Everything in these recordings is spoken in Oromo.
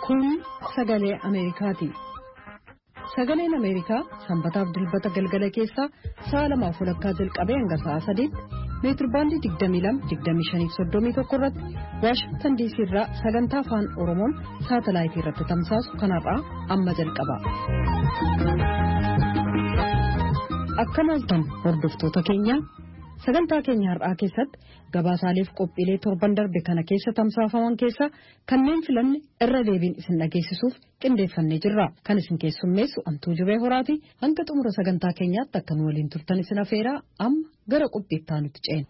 Kun sagalee Ameerikaati. Sagaleen Ameerikaa sanbataaf dilbata galgala keessaa sa'a 2:00 jalqabee hanga sa'a 3:00 meetirbaandii 22-25-31 irratti Waashingtan DC irraa sagantaa afaan Oromoon saatalaayitii irratti tamsaasu kanarraa amma jalqaba. Akkam ooltan hordoftoota keenya. Sagantaa keenya har'aa keessatti gabaasaaleef qophiilee torban darbe kana keessa tamsaafaman keessa kanneen filanne irra deebiin isin dhageessisuuf qindeeffannee jirra. Kan isin keessummeessu Antuu Jibee Horaati. Hanga xumura sagantaa keenyaatti akka nu waliin turtan isin afeeraa amma gara qophiittaa nuti ceena.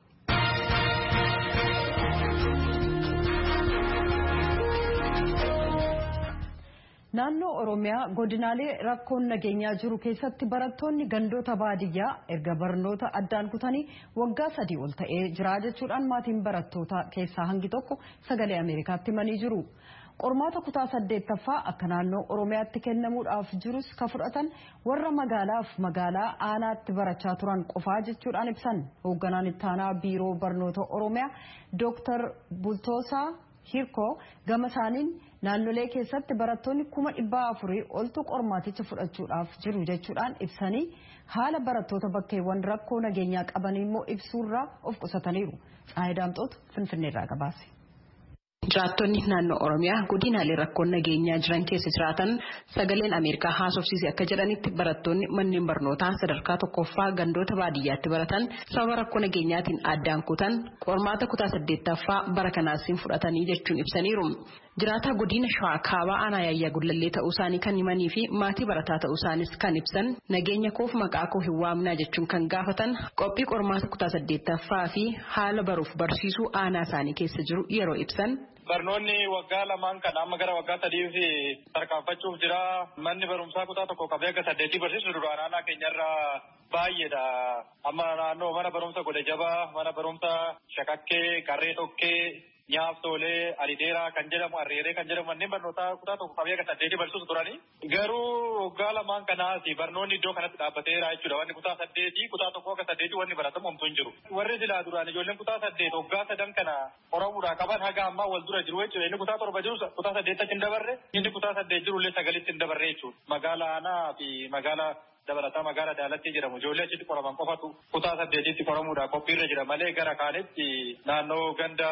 Naannoo Oromiyaa godinaalee rakkoon nageenyaa jiru keessatti barattoonni gandoota baadiyyaa erga barnoota addaan kutanii waggaa 3 ol ta'ee jira jechuudhaan maatiin barattoota keessaa hangi tokko sagalee Ameerikaatti himanii jiru. Qormaata kutaa 8ffaa akka naannoo Oromiyaatti kennamuudhaaf jirus ka fudhatan warra magaalaa aanaatti barachaa turan qofaa jechuudhaan ibsan. Hoogganaan itti aanaa biiroo barnoota Oromiyaa Dr. Bultoosaa Hirkoo gama isaaniin naannolee keessatti barattoonni 400,000 oltu qormaaticha fudhachuudhaaf jiru jechuudhaan ibsanii haala barattoota bakkeewwan rakkoo nageenyaa qaban immoo ibsuurraa of qusataniiru. Xaayidaamxootu Finfinneerraa gabaase. Jiraattonni naannoo Oromiyaa godinaalee rakkoon nageenyaa jiran keessa jiraatan sagaleen Ameerikaa haasofsiise akka jedhanitti barattoonni manneen barnootaa sadarkaa tokkoffaa gandoota baadiyyaatti baratan sababa rakkoo nageenyaatiin addaan kutan qormaata kutaa 8ffaa bara kanaasiin fudhatanii jechuun ibsaniiru. Jiraataa godina Shawaa Kaabaa aanaa Yaayyaa Gullallee ta'uu isaanii kan himanii fi maatii barataa ta'uu isaanis kan ibsan nageenya koof maqaa koo hin waamnaa jechuun kan gaafatan qophii qormaata kutaa 8ffaa fi haala baruuf barsiisuu aanaa isaanii keessa jiru yeroo ibsan. Barnoonni waggaa lamaan kan amma gara waggaa 3f tarkaanfachuuf jira. Manni barumsaa kutaa tokko qabee akka 8 barsiisu duraan aanaa keenyarraa baay'eedha. Amma naannoo mana barumsa Godhe Jabaa, mana barumsa Shakakkee, Qarree Tokkee, Nyaaftoolee, Alideeraa kan jedhamu, Arreeree kan jedhamu manneen barnootaa kutaa tokko qabee akka 8 barsiisu turani. Garuu waggaa lamaan kanaas barnoonni iddoo kanatti dhaabbateera jechuudha. Wanni kutaa 8 kutaa tokko akka 8 wanni baratamu homtuu hin jiru. Warri silaa duraan ijoolleen kutaa 8 waggaa 3 kana qoramuudhaa qaban haga ammaa wal dura jiru jechuudha. Inni kutaa 7 jiru kutaa 8tti hin dabarre, inni kutaa 8 jiru illee 9tti hin dabarre jechuudha. Magaalaa Aanaa fi magaalaa dabalataa magaalaa Daalattii jedhamu ijoollee achitti qoraman qofatu kutaa 8tti qoramuudhaa qophiirra jira malee gara kaanitti naannoo ganda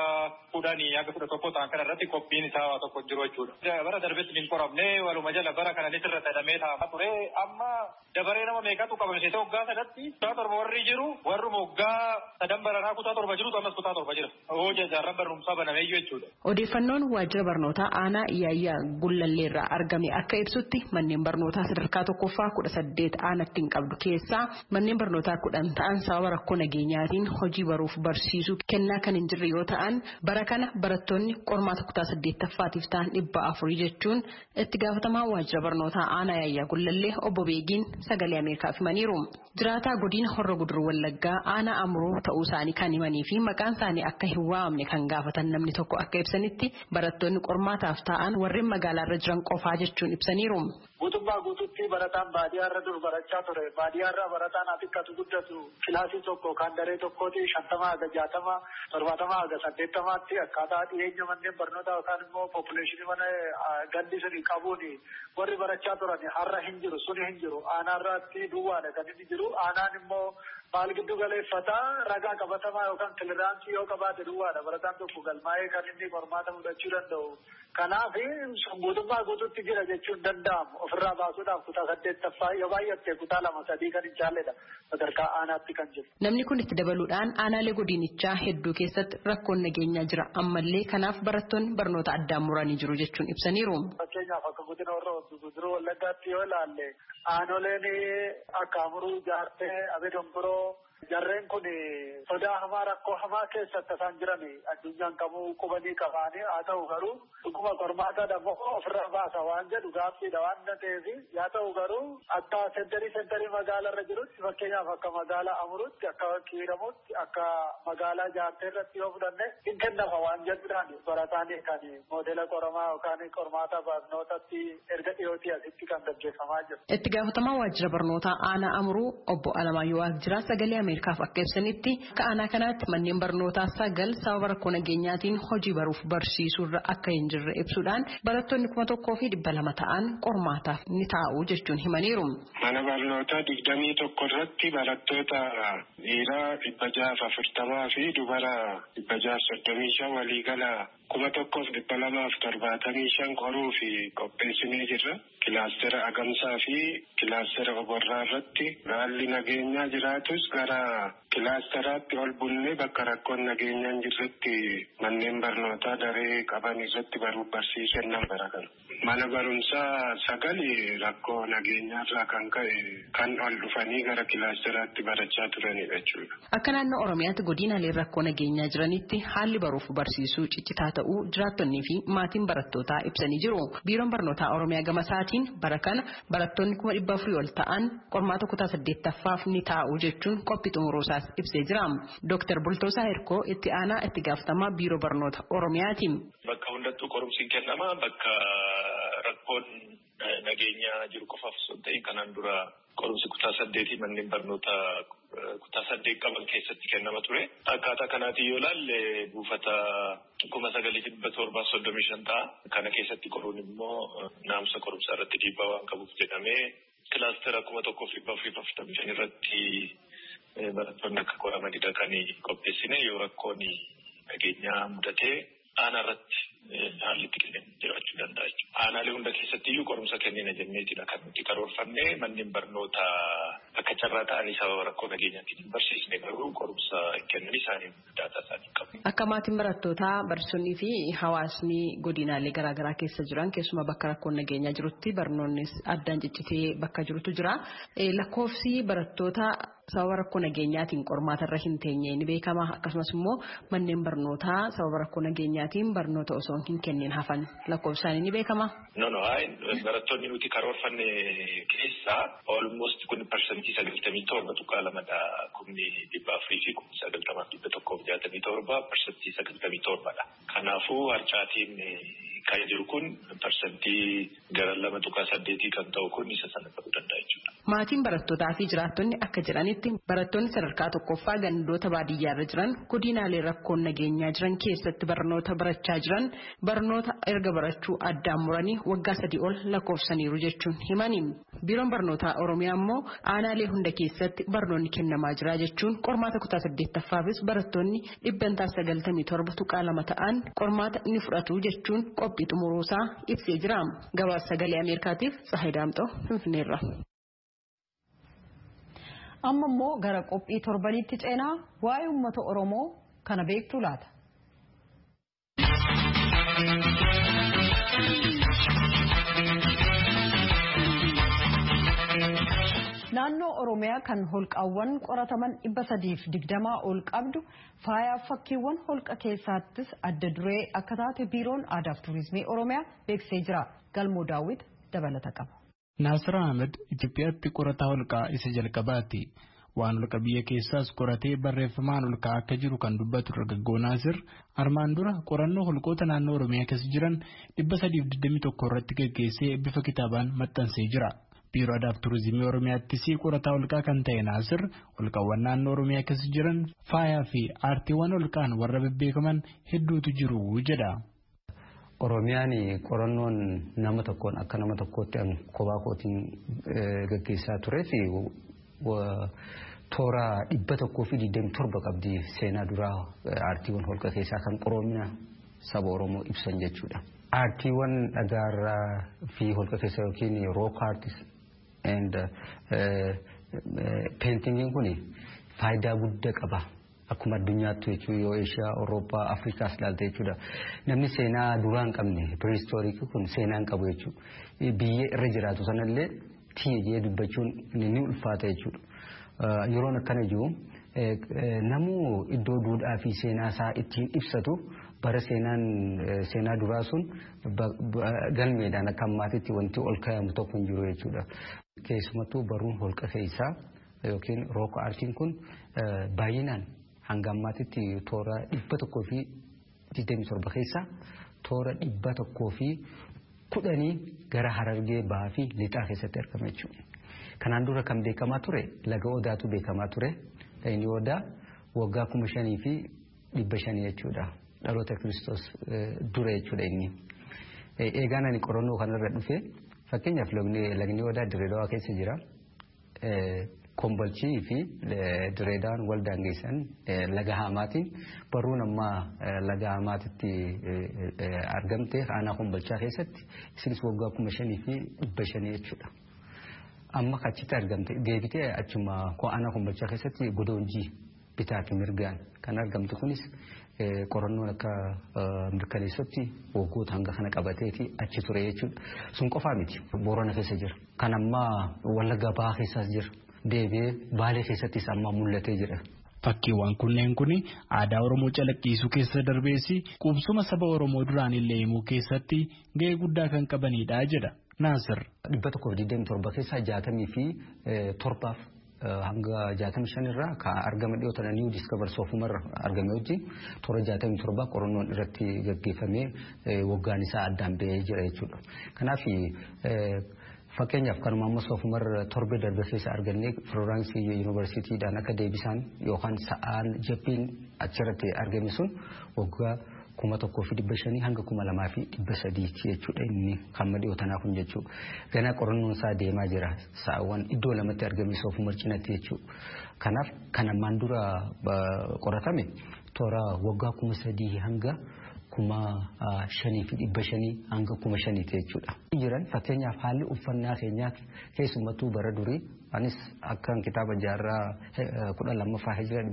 10 haga 11 ta'an kana irratti qophiin isaa tokko jiru jechuudha. Bara darbetti hin qoramne waluma jala bara kananis irra dhadhamee taa'aa ture amma dabaree nama meeqatu qabamse ta'u waggaa sanatti kutaa 7 warri jiru warruma waggaa 3 baranaa kutaa 7 jiru ammas kutaa 7 jira. Hojii jaarran barumsaa banameeyyuu jechuudha. Odeeffannoon waajjira barnootaa aanaa Yaayyaa Gullalleerraa argame akka ibsutti manneen barnootaa sadarkaa tokkoffaa 18 aanatti hin qabdu keessaa manneen barnootaa 10 ta'an sababa rakkoo nageenyaatiin hojii baruuf barsiisuu kennaa kan hin jirre yoo ta'an bara kana barattoonni qormaata kutaa 8ffaatiif ta'an 400 jechuun itti gaafatamaa waajjira barnootaa aanaa Yaayyaa Gullallee obbo Beegiin sagalee Ameerikaaf himaniiru. Jiraataa godina Horroo Guduruu Wallaggaa aanaa Amuroo ta'uu isaanii kan himanii fi maqaan isaanii akka hin waamne kan gaafatan namni tokko akka ibsanitti barattoonni qormaataaf ta'an warreen magaalaarra jiran qofaa jechuun ibsaniiru. Guutummaa guututti barataan baadiyyaarra dur barachaa ture. Baadiyyaarra barataan xiqqatu guddatu kilaasii tokko kan daree tokkooti 50 haga 60 70 haga 80tti akkaataa dhiyeenya manneen barnootaa yookaan immoo population mana gandi suni qabuun warri barachaa turan har'a hin jiru suni hin jiru aanaarratti duwwaadha kan inni jiru aanaan immoo maal giddu galeeffataa ragaa qabatamaa yookaan kiliraansii yoo qabaate duwwaadha barataan tokko galmaa'ee kan inni qormaata fudhachuu danda'u. Kanaaf guutummaa guututti jira jechuun danda'amu ofirraa baasuudhaaf kutaa 8ffaa yoo baay'atte kutaa 2-3 kan hin caalledha sadarkaa aanaatti kan jiru. Namni kun itti dabaluudhaan aanaalee godinichaa hedduu keessatti rakkoon nageenyaa jira ammallee kanaaf barattoonni barnoota addaan muranii jiru jechuun ibsaniiru. Fakkeenyaaf akka godina Horroo Guduruu Wallaggaatti yoo ilaalle aanoleen akka Amuruu, Jaartee, Abee Dombiroo jarreen kun sodaa hamaa rakkoo hamaa keessatti isaan jiran addunyaan kamuu qubanii qabaanii haa ta'u garuu dhuguma qormaata dammoo ofirraa baasa waan jedhu gaaffiidha waan ta'eef yaa ta'u garuu akka sentarii magaalarra jirutti fakkeenyaaf akka magaalaa Amuruutti akka Kiiramuutti akka magaalaa Jaartee irratti yoo fudhanne hin kennama waan jedhuudhaan barataan kan moodela qoramaa yookaan qormaata barnootatti erga dhiyootii asitti kan gaggeeffamaa jiru. Itti gaafatamaa waajjira barnootaa aanaa Amuruu obbo Alamaayyoo Waajjiraa sagalee Ameerikaaf akka ibsanitti akka aanaa kanaatti manneen barnootaa 9 sababa rakkoo nageenyaatiin hojii baruuf barsiisuurra akka hin jirre ibsuudhaan dabalataan barattoonni 1,200 ta'an qormaataaf ni taa'u jechuun himaniiru. Mana barnootaa 21 irratti barattoota dhiiraa 640 fi dubara 635 waliigala 1,275 qoruu fi qopheessinee jirra. Kilaastera Agamsaa fi kilaastera Oborraa irratti haalli nageenyaa jiraatus gara kilaasteraatti ol bunnee bakka rakkoon nageenyaa hin jirretti manneen barnootaa daree qaban irratti baruuf barsiisan barakan. Mana barumsaa 9 rakkoo nageenyaarraa kan ka'e kan ol dhufanii gara kilaasteraatti barachaa turanidha jechuudha. Akka naannoo Oromiyaatti godinaalee rakkoo nageenyaa jiranitti haalli baruuf barsiisuu ciccitaa ta'uu jiraattonnii fi maatiin barattootaa ibsanii jiru. Biiroon barnootaa Oromiyaa gama isaatiin bara kana barattoonni 400 ol ta'an qormaata kutaa 8ffaaf ni taa'u jechuun qophii xumuruusaas ibsee jira. Dr. Bultoosaa Hirkoo itti aanaa itti gaafatamaa biiroo barnoota Oromiyaati. Bakka hundattuu qorumsiin kennama. Bakka rakkoon nageenyaa jiru qofaaf osoo hin ta'in kanaan dura qorumsi kutaa 8 manneen barnoota kutaa 8 qaban keessatti kennama ture. Akkaataa kanaatiin yoo ilaalle buufata 9,735 ta'a. Kana keessatti qoruun immoo naamusa qorumsaa irratti dhiibbaa waan qabuuf jedhamee kilaastera 1,445 irratti barattoonni akka qoramanidha kan qopheessine yoo rakkoon nageenyaa mudatee aanaa irratti haalli itti kennamu jiraachuu danda'a jechuudha. Aanaalee hunda keessatti iyyuu qorumsa kennina jenneetidha kan nuti karoorfanne manneen barnoota akka carraa ta'anii sababa rakkoo nageenyaatiin hin barsiisne garuu qorumsa kennan isaanii daataa isaanii qabu. Akka maatiin barattootaa barsiisonnii fi hawaasni godinaalee garaagaraa keessa jiran keessumaa bakka rakkoon nageenyaa jirutti barnoonnis addaan ciccitee bakka jirutu jira. Lakkoofsi barattoota sababa rakkoo nageenyaatiin qormaata irra hin teenye ni beekama. Akkasumas immoo manneen barnootaa sababa rakkoo nageenyaatiin barnoota osoo hin kennin hafan lakkoofsaan ni beekama. Barattoonni nuti karoorfanne keessaa almost 97% tuqaa lamadha. 400 fi 967 97%. Kanaafuu harcaatiin kan jiru kun parsantii gara 2.8 kan ta'u kun isa sana ta'uu danda'a jechuudha. Maatiin barattootaa fi jiraattonni akka jedhanitti barattoonni sadarkaa tokkoffaa gandoota baadiyyaarra jiran godinaalee rakkoon nageenyaa jiran keessatti barnoota barachaa jiran barnoota erga barachuu addaan muranii waggaa 3 ol lakkoofsaniiru jechuun himani. Biiroon barnootaa Oromiyaa immoo aanaalee hunda keessatti barnoonni kennamaa jira jechuun qormaata kutaa 8ffaafis barattoonni 997.2 ta'an qormaata ni fudhatu jechuun qophii xumuruusaa ibsee jira. Gabaasa sagalee Ameerikaatiif Tsahayi Daamxoo Finfinneerra. Amma immoo gara qophii torbanitti ceenaa waa'ee uummata Oromoo kana beektu laata? Naannoo Oromiyaa kan holqaawwan qorataman 320 ol qabdu faayaa fakkiiwwan holqa keessaattis adda duree akka taate biiroon aadaa fi turizimii Oromiyaa beeksisee jira. Galmoo Daawit dabalata qaba. Naasir Ahmed Itoophiyaatti qorataa holqaa isa jalqabaati. Waan holqa biyya keessaas qoratee barreeffamaan holqaa akka jiru kan dubbatu dargaggoo Naasir armaan dura qorannoo holqoota naannoo Oromiyaa keessa jiran 321 irratti gaggeessee bifa kitaabaan maxxansee jira. Biiroo aadaa fi turizimii Oromiyaattis qorataa holqaa kan ta'e Naasir holqawwan naannoo Oromiyaa keessa jiran faayaa fi aartiiwwan holqaan warra bebbeekaman hedduutu jiru jedha. Oromiyaan qorannoon nama tokkoon akka nama tokkootti kophaa kootiin gaggeessaa turee fi toora 127 qabdi seenaa duraa aartiiwwan holqa keessaa kan qoroomina saba Oromoo ibsan jechuudha. Aartiiwwan dhagaarraa fi holqa keessa yookiin rock artist and paintingin kun faayidaa guddaa qaba. Akkuma addunyaatti jechuun yoo Eeshiyaa, Awurooppaa, Afrikaas ilaalte jechuudha. Namni seenaa duraa hin qabne prehistoriikii kun seenaa hin qabu jechuudha. Biyya irra jiraatu sanallee tiyyee dubbachuun ni ulfaata jechuudha. Yeroon akkana jiru namuu iddoo duudhaa fi seenaa isaa ittiin ibsatu bara seenaa duraa sun galmeedhaan akka ammaatitti wanti ol kaa'amu tokko hin jiru jechuudha. Keessumattuu baruun holqa keessaa yookiin rook aartiin kun baay'inaan hanga ammaatitti toora 127 keessaa toora 110 gara Harargee Bahaa fi Lixaa keessatti argama jechuudha. Kanaan dura kan beekamaa ture laga Odaatu beekamaa ture. Inni Odaa waggaa 5,500 jechuudha. Dhaloota Kiristoos dura jechuudha inni. eegaan ani qorannoo kanarra dhufe fakkeenyaaf lagni Odaa Dirreedawaa keessa jira. Kombolchii fi Direedawaan wal daangessan laga Haamaatiin baruun ammaa laga Haamaatitti argamte aanaa Kombolchaa keessatti isinis waggaa 5,500 jechuudha. Amma achitti argamte deebitee achuma aanaa Kombolchaa keessatti Godoonjii bitaa fi mirgaan kan argamtu kunis qorannoon akka mirkaneessatti waggoota hanga kana qabateeti achi ture jechuudha. Sun qofaa miti Boorana keessa jira. Kan ammaa Wallagga Bahaa keessaas jira. Deebi'ee Baalee keessattis amma mul'atee jira. Fakkiiwwan kunneen kun aadaa Oromoo calaqqisiisuu keessa darbeessi qubsuma saba Oromoo duraan illee himuu keessatti gahee guddaa kan qabanidha jedha Naasir. 127 keessaa 67 hanga 65 irraa kan argama dhiyootan New Discover Sofumarra argame wajjin toora 67 qorannoon irratti gaggeeffamee waggaan isaa addaan ba'ee jira jechuudha. Kanaaf fakkeenyaaf kanuma amma Sofumarra torbe darbe keessa argannee Florence Universityidhaan akka deebisaan yookaan sa'aan jabbiin achirratti argame sun waggaa 1,500 hanga 2,300 jechuudha inni hamma dhiyootanaa kun jechuudha. Ganaa qorannoon isaa deemaa jira sa'aawwan iddoo lamatti argame Sofumar cinatti jechuudha. Kanaaf kan ammaan dura qoratame toora waggaa 3,000 hanga 5,500 hanga 5,000 jechuudha. Jiran fakkeenyaaf haalli uffannaa keenyaa keessumattuu bara durii anis akkan kitaaba jaarraa 12ffaa hijira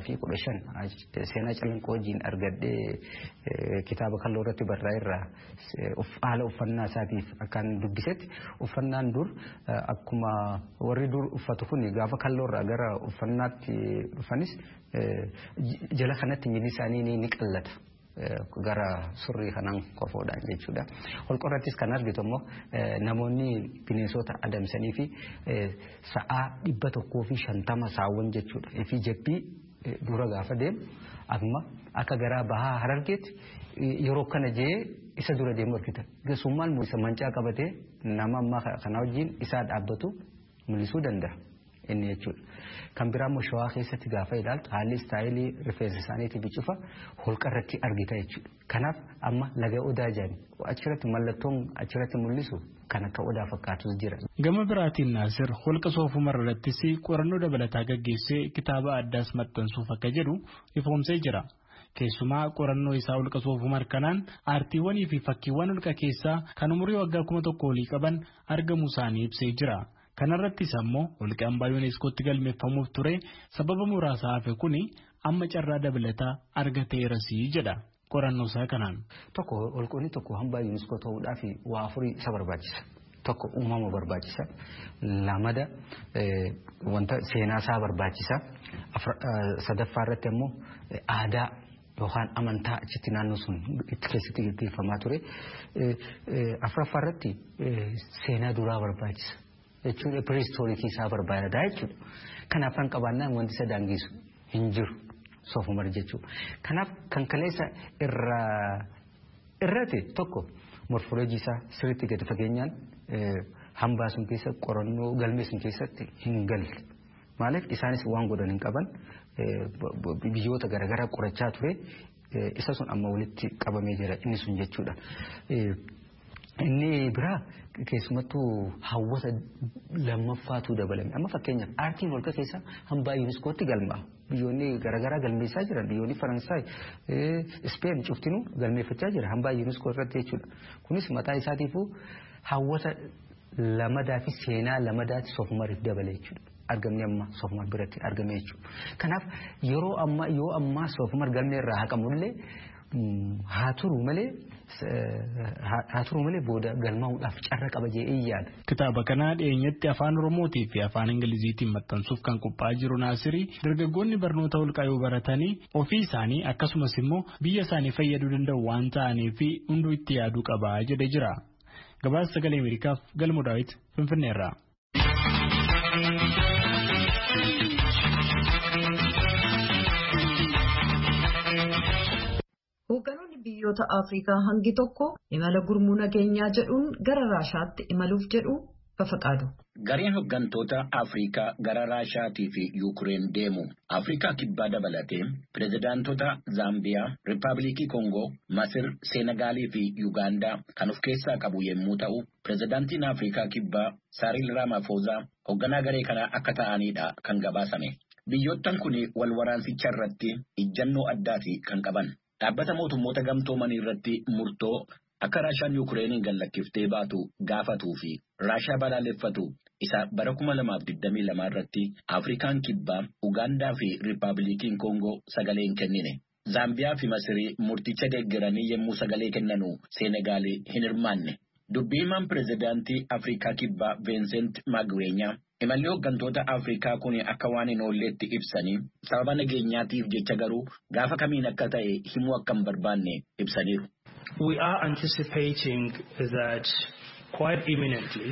615 seenaa calanqoo wajjin argadhee kitaaba kalloo irratti barraa'eerraa haala uffannaa isaatiif akkan dubbisetti uffannaan dur akkuma warri dur uffatu kun gaafa kalloorraa gara uffannaatti dhufanis jala kanatti miilli isaanii ni qallata. Gara surrii kanaan qofoodhaan jechuudha. Holqorrattis kan argitu immoo namoonni bineensota adamsanii fi sa'aa 150 saawwan jechuudha. Fi jabbii dura gaafa deemu amma akka garaa bahaa Harargeetti yeroo kana jee isa dura deemu argita. Gasummaan isa mancaa qabatee nama ammaa kana wajjin isaa dhaabbatu mul'isuu danda'a inni jechuudha. Kan biraa immoo Shawaa keessatti gaafa ilaaltu haalli istaayilii rifeensa isaaniitiif cufa holqarratti argita jechuudha. Kanaaf amma laga Odaa jedhani achirratti mallattoon achirratti mul'isu kan akka Odaa fakkaatus jira. Gama biraatiin Naasir holqa Soofumar irrattis qorannoo dabalataa gaggeessee kitaaba addaas maxxansuuf akka jedhu ifoomsee jira. Keessumaa qorannoo isaa holqa Soofumar kanaan aartiiwwanii fi fakkiiwwan holqa keessaa kan umurii waggaa 1,000 olii qaban argamuu isaanii ibsee jira. Kanarrattis ammoo holqi hambaa yuuneeskootti galmeeffamuuf ture sababa muraasa hafe kuni amma carraa dabalataa argateerasii jedha qorannoo isaa kanaan. Tokko holqoonni tokko hambaa yuuneeskoo ta'uudhaaf waa afurii isa barbaachisa. Tokko uumama barbaachisa. Lamada wanta seenaa isaa barbaachisa. Sadaffaa irratti ammoo aadaa yookaan amantaa achitti naannoo sun itti keessatti gaggeeffamaa ture. Afuraffaa irratti seenaa duraa barbaachisa. Jechuudha prehistorikii isaa barbaada jechuudha. Kanaaf kan qabaannaan wanti isa daangisu hin jiru Soofumar jechuudha. Kanaaf kan kaleessa irratti tokko morfooloojii isaa sirriitti gadi fageenyaan hambaa sun keessa qorannoo galmee sun keessatti hin galle. Maaliif isaanis waan godhan hin qaban biyyoota garaagaraa qorachaa ture isa sun amma walitti qabamee jira inni sun jechuudha. Inni biraa keessumattuu hawwata lammaffaatu dabalame. Amma fakkeenyaaf aartiin holqa keessa hambaa yuuneeskootti galmaa. Biyyoonni garaagaraa galmeessaa jiran biyyoonni Faransaay, Ispeen cuftinuu galmeeffachaa jira hambaa yuuneeskoo irratti jechuudha. Kunis mataa isaatiifuu hawwata lamadaa fi seenaa lamadaatti Soofumariif dabale jechuudha. Argamni amma Soofumar biratti argame jechuudha. Kanaaf yoo ammaa Soofumar galmee irraa haqamullee haa turu malee booda galmaa'uudhaaf carra qaba jedhee yaada. Kitaaba kana dhiyeenyatti afaan Oromootii fi afaan Ingiliziitiin maxxansuuf kan qophaa'aa jiru Naasirii dargaggoonni barnoota holqaa yoo baratanii ofii isaanii akkasumas immoo biyya isaanii fayyaduu danda'u waan ta'aniif hunduu itti yaaduu qaba jedhee jira. Gabaasa Sagalee Ameerikaaf Galmoo Daawit Finfinneerraa. Hooggantoonni biyyoota Afrikaa hangi tokko imala gurmuu nageenyaa jedhuun gara Raashaatti imaluuf jedhu Bafaqaadu. Gareen hooggantoota Afrikaa gara Raashiyaatii fi Yuukireen deemu Afrikaa kibbaa dabalatee pirezidaantota Zaambiyaa, Riippaabilikii Koongoo, Masir, Seenagaalii fi Yuugaandaa kan of keessaa qabu yommuu ta'u, pirezidaantiin Afrikaa kibbaa Saariil Raamaafoozaa hoogganaa garee kanaa akka ta'anidha kan gabaasame. Biyyoottan kun wal waraansicha irratti ijjannoo addaati kan qaban. Dhaabbata mootummoota gamtoomanii irratti murtoo akka Raashiyaan Yuukireeniin gallakkiftee baatu gaafatuu fi Raashiyaa balaaleffatu isa bara 2022 irratti Afrikaan kibbaa, Ugaandaa fi Riippaabilikiin Koongoo sagalee hin kennine. Zaambiyaa fi Masirii murticha deeggaranii yommuu sagalee kennanu Seenegaalii hin hirmaanne. Dubbii himaan pirezidaantii Afrikaa kibbaa Vincent Magwenya imalli hooggantoota Afrikaa kun akka waan hin oolleetti ibsanii sababa nageenyaatiif jecha garuu gaafa kamiin akka ta'e himuu akka hin barbaanne ibsaniiru. We are anticipating that quite imminently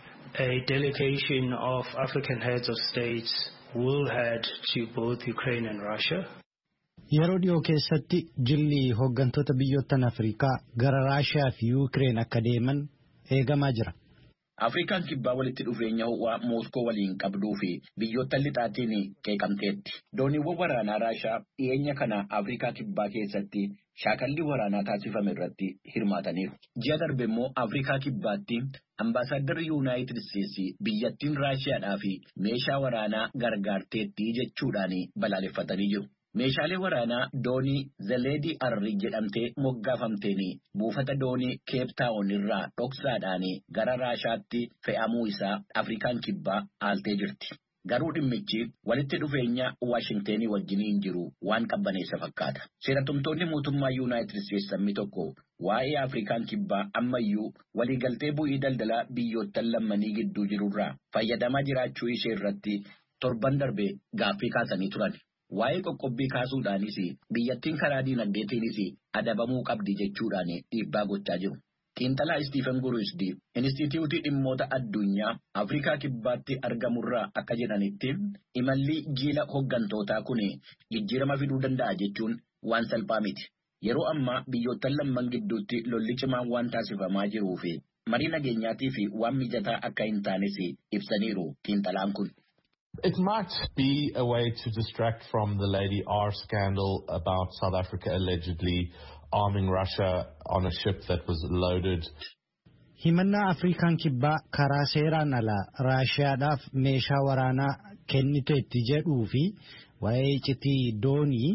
a delegation of African heads of states will head to both Ukraine and Russia. Yeroo dhiyoo keessatti jilli hooggantoota biyyoottan Afrikaa gara Raashiyaa fi Yuukireen akka deeman eegamaa jira. Afrikaan kibbaa walitti dhufeenya ho'aa Mooskoo waliin qabduu fi biyyoota lixaatiin qeeqamteetti. Dooniiwwan waraanaa Raashiyaa dhiyeenya kana Afrikaa kibbaa keessatti shaakalli waraanaa taasifame irratti hirmaataniiru. Ji'a darbe immoo Afrikaa kibbaatti ambaasaaddarri Yuunaayitid Isteetsi biyyattiin Raashiyaadhaa fi meeshaa waraanaa gargaarteetti jechuudhaan balaaleffatanii jiru. Meeshaalee waraanaa doonii Zeleedii Arri jedhamtee moggaafamteen buufata doonii Keeptaawon irraa dhoksaadhaan gara Raashiyaatti fe'amuu isaa Afrikaan kibbaa aaltee jirti. Garuu dhimmichi walitti dhufeenya Waashingtenii wajjiniin jiru waan qabbaneessa fakkaata. Seeratumtoonni mootummaa Yuunaayitid Isteetsi tokko waa'ee Afrikaan kibbaa ammayyuu waliigaltee bu'ii daldalaa biyyoottan lammanii gidduu jirurraa fayyadamaa jiraachuu ishee irratti torban darbe gaaffii kaasanii turan. Waa'ee qoqqobbii kaasuudhaanis biyyattiin karaa diinagdeetiinis adabamuu qabdi jechuudhaan dhiibbaa gochaa jiru. Xiinxalaa Istiifen Guruusdi Inistituutii Dhimmoota Addunyaa Afrikaa Kibbaatti argamurraa akka jedhanitti imalli jiila hooggantootaa kun jijjiirama fiduu danda'a jechuun waan salphaa miti. Yeroo ammaa biyyoottan lamman gidduutti lolli cimaan waan taasifamaa jiruu fi marii nageenyaatii fi waan mijataa akka hin taanes ibsaniiru xiinxalaan kun. It might be a way to distract from the Lady R scandal about South Africa allegedly arming Russia on a ship that was loaded. Himannaa Afrikaan kibbaa karaa seeraan alaa Raashiyaadhaaf meeshaa waraanaa kenniteetti jedhuu fi waa'ee iccitii doonii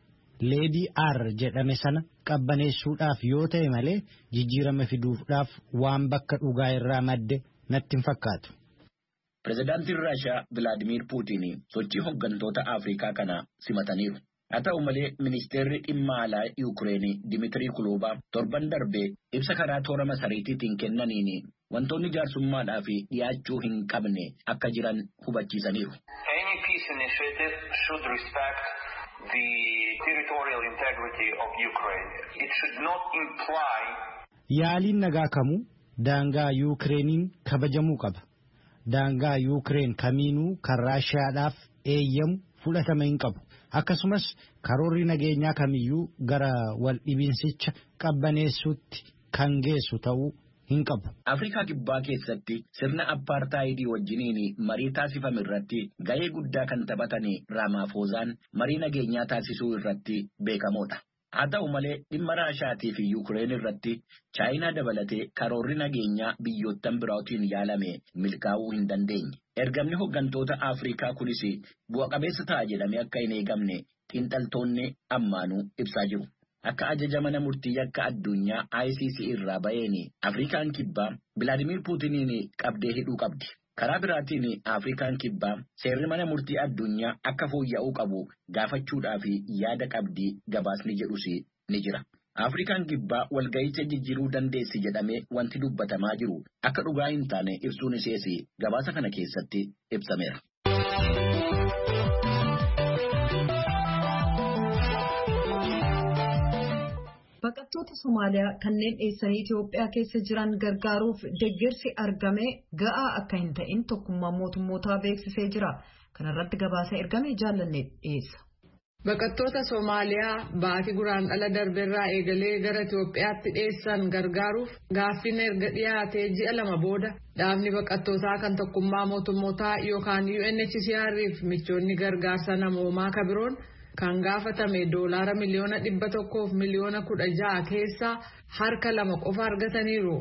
Lady R jedhame sana qabbaneessuudhaaf yoo ta'e malee jijjiirama fiduudhaaf waan bakka dhugaa irraa madde natti hin fakkaatu. Pirezidaantiin Raashiyaa Vilaadimiir Puutiin sochii hooggantoota Afrikaa kana simataniiru. Haa ta'u malee ministeerri dhimma alaa Yuukireen Dimitirii Kuloobaa torban darbee ibsa karaa toora masariitiitiin kennaniin wantoonni jaarsummaadhaa fi dhiyaachuu hin qabne akka jiran hubachiisaniiru. Any peace initiative should respect the territorial integrity of Ukraine. It should not imply yaaliin nagaa kamuu daangaa Yuukireeniin kabajamuu qaba. Daangaa Yuukireen kamiinuu kan Raashiyaadhaaf eeyyamu fudhatama hin qabu. Akkasumas karoorri nageenyaa kamiyyuu gara wal dhibinsicha qabbaneessuutti kan geessu ta'uu hin qabu. Afrikaa kibbaa keessatti sirna apartaayidii wajjiniin marii taasifame irratti gahee guddaa kan taphatan Raamaafoozaan marii nageenyaa taasisuu irratti beekamoodha. Haa ta'u malee dhimma Raashiyaatii fi Yuukireen irratti Chaayinaa dabalatee karoorri nageenyaa biyyoottan biraatiin yaalame milkaa'uu hin dandeenye. Ergamni hooggantoota Afrikaa kunis bu'a qabeessa ta'a jedhamee akka hin eegamne xiinxaltoonni ammaanuu ibsaa jiru. Akka ajaja mana murtii yakka addunyaa ICC irraa ba'een Afrikaan kibbaa Vilaadimiir Puutiniin qabdee hidhuu qabdi. Karaa biraatiin Afrikaan kibbaa seerri mana murtii addunyaa akka fooyya'uu qabu gaafachuudhaaf yaada qabdi gabaasni jedhus ni jira. Afrikaan kibbaa walga'icha jijjiiruu dandeessi jedhamee wanti dubbatamaa jiru akka dhugaa hin taane ibsuun isees gabaasa kana keessatti ibsameera. Baqattoota Somaaliyaa kanneen dheessanii Itoophiyaa keessa jiran gargaaruuf deeggarsi argame ga'aa akka hin ta'in tokkummaa mootummootaa beeksisee jira. Kana irratti gabaasa ergame jaallanne dhiyeessa. Baqattoota Soomaaliyaa baatii guraandhala darbeerraa eegalee gara Itoophiyaatti dhiyeessan gargaaruuf gaaffiin erga dhiyaatee ji'a 2 booda dhaabni baqattootaa kan tokkummaa mootummootaa yookaan UNHCR'if michoonni gargaarsa namoomaa kabiroon kan gaafatame $100 miliyoona 100 miliyoona 16 keessaa harka 2 qofa argataniiru.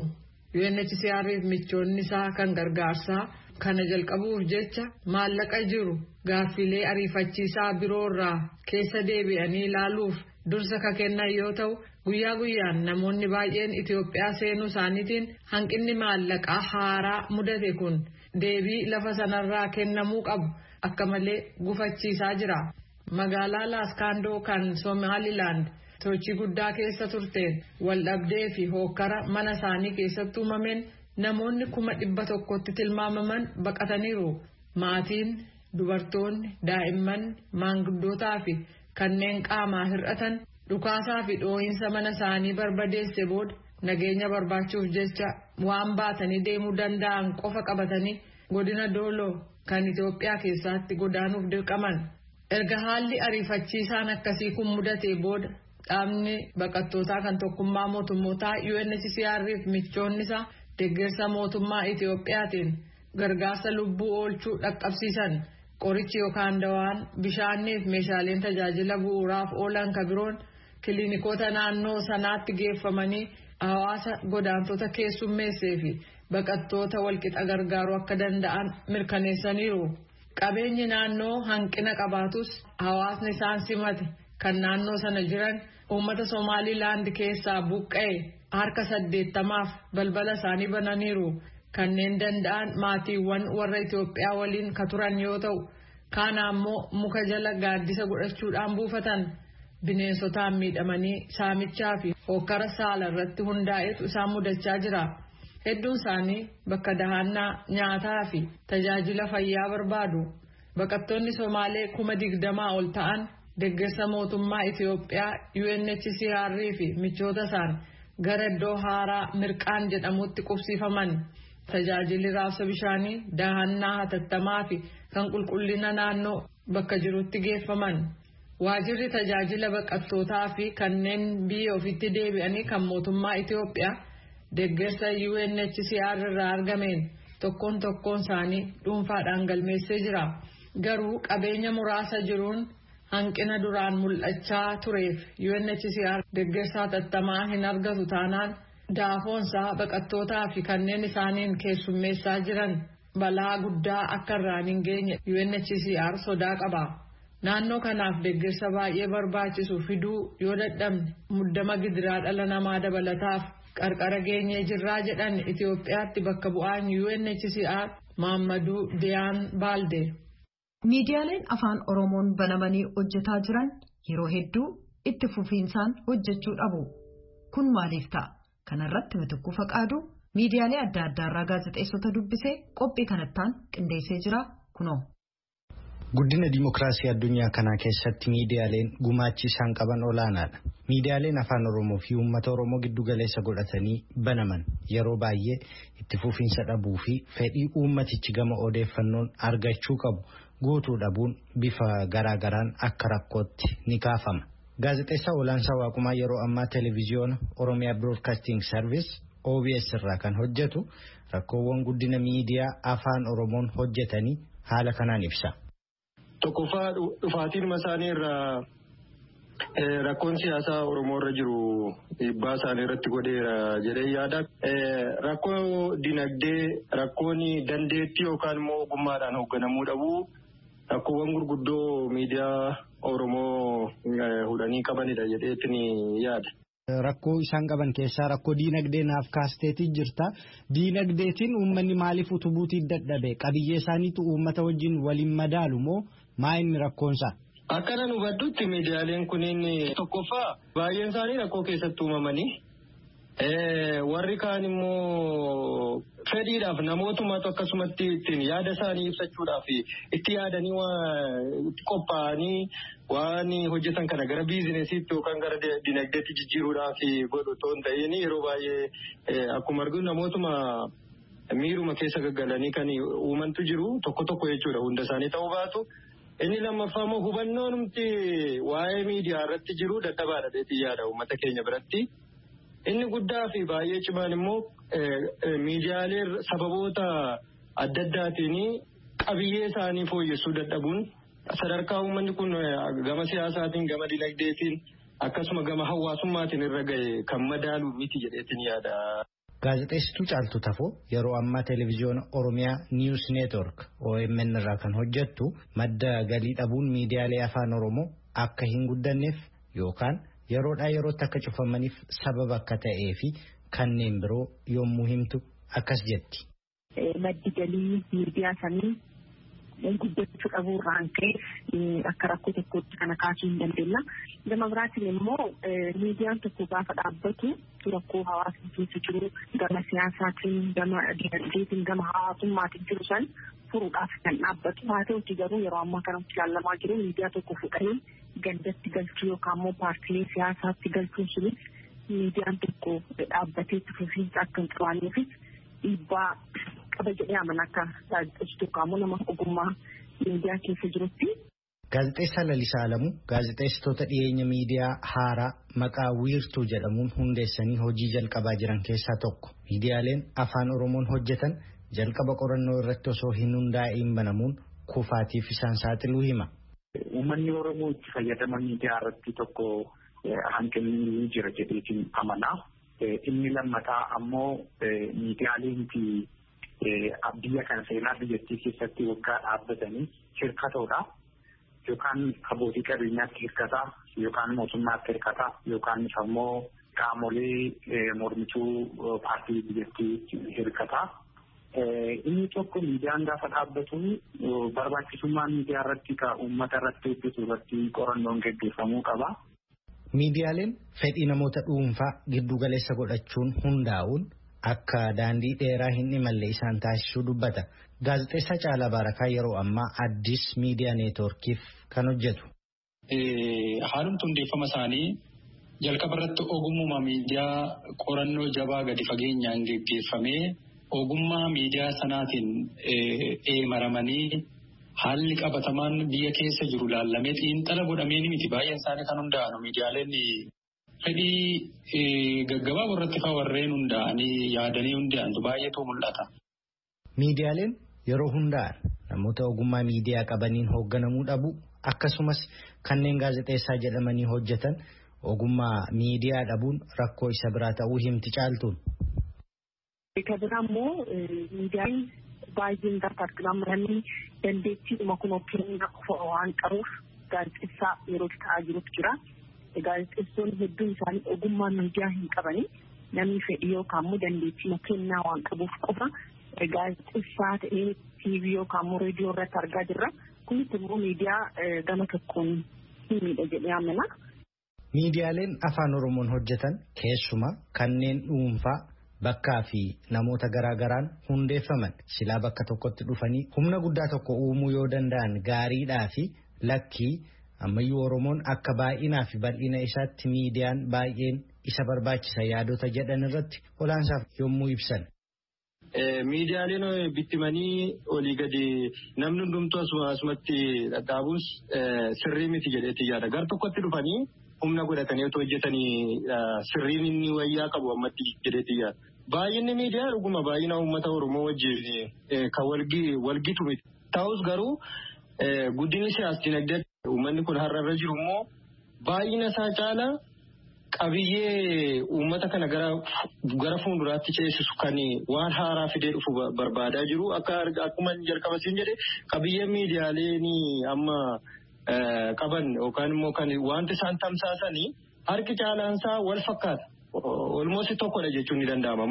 UNHCR'if michoonni isaa kan gargaarsaa kana jalqabuuf jecha maallaqa jiru gaaffilee ariifachiisaa biroorraa keessa deebi'anii ilaaluuf dursa ka kennan yoo ta'u guyyaa guyyaan namoonni baay'een Itoophiyaa seenuu isaaniitiin hanqinni maallaqaa haaraa mudate kun deebii lafa sanarraa kennamuu qabu akka malee gufachiisaa jira. Magaalaa Laaskaandoo kan Somaalilaand sochii guddaa keessa turteen waldhabdee fi hookkara mana isaanii keessatti uumameen namoonni 100,000tti tilmaamaman baqataniiru. Maatiin, dubartoonni, daa'imman, maanguddootaa fi kanneen qaamaa hir'atan dhukaasaa fi dhoohinsa mana isaanii barbadeesse booda nageenya barbaachuuf jecha waan baatanii deemuu danda'an qofa qabatanii godina Dooloo kan Itoophiyaa keessatti godaanuuf dirqaman. Erga haalli ariifachiisaan akkasii kun mudatee booda dhaabni baqattootaa kan tokkummaa mootummootaa UNHCR'if michoonni isaa deeggarsa mootummaa Itoophiyaatiin gargaarsa lubbuu oolchuu dhaqqabsiisan qorichi yookaan dawaan bishaaniif meeshaaleen tajaajila bu'uuraaf oolan kabiroon kiliinikoota naannoo sanaatti geeffamanii hawaasa godaantota keessummeessee fi baqattoota walqixa gargaaruu akka danda'an mirkaneessaniiru. Qabeenyi naannoo hanqina qabaatus hawaasni isaan simate kan naannoo sana jiran uummata Somaalilaand keessaa buqqa'e harka 80f balbala isaanii bananiiru. Kanneen danda'an maatiiwwan warra Itoophiyaa waliin ka turan yoo ta'u kaan ammoo muka jala gaaddisa godhachuudhaan buufatan. Bineensotaan miidhamanii saamichaa fi hokkara saala irratti hundaa'etu isaan mudachaa jira. Hedduun isaanii bakka dahannaa nyaataa fi tajaajila fayyaa barbaadu. Baqattoonni Somaalee 20,000 ol ta'an deeggarsa mootummaa Itoophiyaa UNHCR fi michoota isaan gara iddoo haaraa mirqaan jedhamutti qubsiifaman. Tajaajilli raabsa bishaanii, dahannaa hatattamaa fi kan qulqullina naannoo bakka jirutti geeffaman. Waajirri tajaajila baqattootaa fi kanneen biyya ofitti deebi'anii kan mootummaa Itoophiyaa deeggarsa UNHCR irraa argameen tokkoon isaanii dhuunfaadhaan galmeessee jira. Garuu qabeenya muraasa jiruun hanqina duraan mul'achaa tureef UNHCR deeggarsa hatattamaa hin argatu taanaan daafoonsaa baqattootaa fi kanneen isaaniin keessummeessaa jiran balaa guddaa akka irraan hin geenye UNHCR sodaa qaba. Naannoo kanaaf deeggarsa baay'ee barbaachisu fiduu yoo dadhabne muddama gidiraa dhala namaa dabalataaf qarqara geenyee jirraa jedhan Itoophiyaatti bakka bu'aan UNHCR Maammaduu Diyaan Baalde. Miidiyaaleen afaan Oromoon banamanii hojjetaa jiran yeroo hedduu itti fufiinsaan hojjechuu dhabu. Kun maaliif ta'a? Kanarratti Mitikkuu Faqaaduu miidiyaalee adda addaarraa gaazexeessota dubbisee qophii kanattaan qindeessee jira kunoo. Guddina dimokiraasii addunyaa kanaa keessatti miidiyaaleen gumaachi isaan qaban olaanaadha. Miidiyaaleen afaan Oromoo fi uummata Oromoo giddu galeessa godhatanii banaman yeroo baay'ee itti fufiinsa dhabuu fi fedhii uummatichi gama odeeffannoon argachuu qabu guutuu dhabuun bifa garaagaraan akka rakkootti ni kaafama. Gaazexeessaa Olaansaa Waaqumaa yeroo ammaa televiziyoona Oromiyaa Broadcasting Service OBS irraa kan hojjetu rakkoowwan guddina miidiyaa afaan Oromoon hojjetanii haala kanaan ibsa. Tokkoffaa dhufaatiin isaanii irraa rakkoon siyaasaa Oromoo irra jiru dhiibbaa isaanii irratti godheera jedhee yaada. Rakkoo dinagdee, rakkoon dandeettii yookaan immoo ogummaadhaan hoogganamuu dhabuu rakkoowwan gurguddoo miidiyaa Oromoo hudhanii qabanidha jedheetiin yaada. Rakkoo isaan qaban keessaa rakkoo diinagdee naaf kaasteetii jirta. Diinagdeetiin uummanni maaliif utubuutii dadhabe? Qabiyyee isaaniitu uummata wajjin waliin madaalu moo maa inni rakkoonsaa? Akkana nu hubaddutti miidiyaaleen kunniin tokkoffaa baay'een isaanii rakkoo keessatti uumamanii warri kaan immoo fedhiidhaaf namootuma akkasumatti ittiin yaada isaanii ibsachuudhaaf itti yaadanii itti qophaa'anii waan hojjetan kana gara biizinesiitti yookaan gara dinagdeetti jijjiiruudhaaf godhu otoo hin ta'in yeroo baay'ee akkuma arginu namootuma miiruma keessa gaggalanii kan uumantu jiru tokko jechuudha hunda isaanii ta'uu baatu. Inni lammaffaa immoo hubannoo numti waa'ee miidiyaa irratti jiru dadhabaadha deetii yaada uummata keenya biratti. Inni guddaa fi baay'ee cimaan immoo miidiyaalee sababoota adda addaatiin qabiyyee isaanii fooyyessuu dadhabuun sadarkaa uummanni kun gama siyaasaatiin gama dinagdeetiin akkasuma gama hawaasummaatiin irra ga'e kan madaalu miti jedheetiin yaada. Gaazexeessituu Caaltuu Tafoo yeroo ammaa televezyiyoona Oromiyaa News Network OMN irraa kan hojjettu madda galii dhabuun miidiyaalee afaan Oromoo akka hin guddanneef yookaan yeroodhaa yerootti akka cufamaniif sababa akka ta'ee fi kanneen biroo yommuu himtu akkas jetti. Maddi galii miidiyaa sanii guddachuu dhabuurraan ka'e akka rakkoo tokkotti kana kaasuu hin dandeenya. Gama biraatiin immoo miidiyaan tokko gaafa dhaabbatu rakkoo hawaasni keessa jiru gama siyaasaatiin gama dinagdeetiin gama hawaasummaatiin jiru san furuudhaaf kan dhaabbatu. Haa ta'uti garuu yeroo ammaa kanatti ilaalamaa jiru miidiyaa tokko fudhanii gandatti galchuu yookaan immoo paartilee siyaasaatti galchuun sunis miidiyaan tokko dhaabbatee fufiinsa akka hin qabaanneefis dhiibbaa qaba jedhee amana akka gaazexeessituu yookaan nama ogummaa miidiyaa keessa jirutti. Gaazexeessaa Lalisaa Alamuu gaazexeessitoota dhiyeenya miidiyaa haaraa maqaa wiirtuu jedhamuun hundeessanii hojii jalqabaa jiran keessaa tokko. Miidiyaaleen afaan Oromoon hojjetan jalqaba qorannoo irratti osoo hin hundaa'in banamuun kufaatiif isaan saaxiluu hima. Uummanni Oromoo itti fayyadama miidiyaa irratti tokko hanqinni jira jedheetiin amanaa. Inni lammataa ammoo miidiyaaleen biyya kana seenaa biyyattii keessatti waggaa dhaabbatanii hirkatoodha. Yookaan abbootii qabeenyaatti hirkataa yookaan mootummaatti hirkataa yookaan immoo qaamolee mormituu paartii biyyattii hirkataa. Inni tokko miidiyaan gaafa dhaabbatu barbaachisummaa miidiyaa irratti uummata irratti hojjetu irratti qorannoon gaggeeffamuu qaba. Miidiyaaleen fedhii namoota dhuunfaa giddu galeessa godhachuun hundaa'uun akka daandii dheeraa hin imalle isaan taasisuu dubbata. Gaazexeessaa Caalaa Baarakaa yeroo ammaa Addis Miidiyaa Neetwoorkiif kan hojjetu. Haalumti hundeeffama isaanii jalqaba irratti ogummaa miidiyaa qorannoo jabaa gadi fageenyaan geggeeffamee ogummaa miidiyaa sanaatiin maramanii haalli qabatamaan biyya keessa jiru laallamee xiinxala godhamee miti baay'een isaanii kan hundaa'an miidiyaaleen fedhii gaggabaaboo irratti kan warreen hundaa'anii yaadanii hundaa'antu baay'eetu mul'ata. Miidiyaaleen yeroo hundaa'an namoota ogummaa miidiyaa qabaniin hoogganamuu dhabu akkasumas kanneen gaazexeessaa jedhamanii hojjetan ogummaa miidiyaa dhabuun rakkoo isa biraa ta'uu himti Caaltuun. Kabiraammoo miidiyaan baay'een gaafa argaman dandeettiidhuma kun ofiin waan qabuuf gaazexeessaa yeroo ta'aa jirutu jira. Gaazexeessonni hedduun isaanii ogummaa miidiyaa hin qabani. Namni fedhii yookaan immoo dandeettii kennaa waan qabuuf qofa gaazexeessaa ta'ee TV yookaan immoo reediyoo irratti argaa jirra. Kunis immoo miidiyaa gama tokkoon hin miidha jedhee amana. Miidiyaaleen afaan Oromoon hojjetan keessumaa kanneen dhuunfaa bakkaa fi namoota garaagaraan hundeeffaman silaa bakka tokkotti dhufanii humna guddaa tokko uumuu yoo danda'an gaariidhaa fi lakkii ammayyuu Oromoon akka baay'inaa fi bal'ina isaatti miidiyaan baay'een isa barbaachisa yaadota jedhan irratti olaansaaf yommuu ibsan. Miidiyaaleen bittimanii olii gadi namni hundumtuu asumatti dhadhaabuus sirrii miti jedheetti yaada. Gar tokkotti dhufanii humna godhatanii otoo hojjetanii sirriin inni wayyaa qabu ammatti jedheetti yaada. Baay'inni miidiyaa dhuguma baay'ina uummata Oromoo wajjin kan walgitu miti. Ta'us garuu guddinni siyaas dinagdee uummanni kun har'arra jiru immoo baay'ina isaa caalaa qabiyyee uummata kana gara fuulduraatti ceesisu kan waan haaraa fidee dhufu barbaadaa jiru. Akkuma jalqaba siin jedhe qabiyyee miidiyaaleen amma qaban yookaan immoo kan wanti isaan tamsaasanii harki caalaansaa wal fakkaata. Olmoosii tokkodha jechuun ni danda'ama.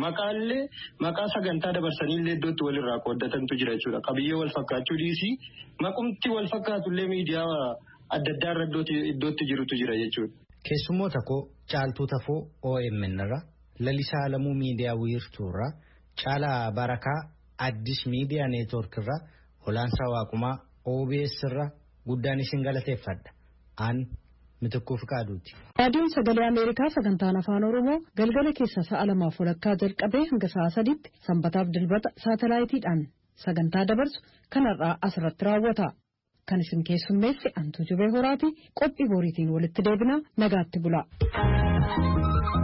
Maqaa sagantaa dabarsanillee iddootti walirraa qooddatantu jira jechuudha. Qabiyyee wal fakkaachuu dhiisii maqumti wal fakkaatullee miidiyaa adda addaa irra iddootti jirutu jira jechuudha. Keessummoota koo Caaltuu Tafoo OMN irraa, Lalisaa Alamuu miidiyaa wiirtuu irraa, Caalaa Baarakaa Addis Miidiyaa Neetwoork irraa, Olaansaa Waaqumaa OBS irraa guddaan isin galateeffadha. Mitikkuu Fiqaaduuti. Raadiyoon Sagalee Ameerikaa sagantaan afaan Oromoo galgala keessa sa'a 2:00 jalqabee hanga sa'a 3:00 sanbataaf dilbata saatalaayitiidhaan sagantaa dabarsu kanarraa asirratti raawwata. kan isin keessummeesse Antuu Jubee Horaati qophii boriitiin walitti deebina nagaatti bula.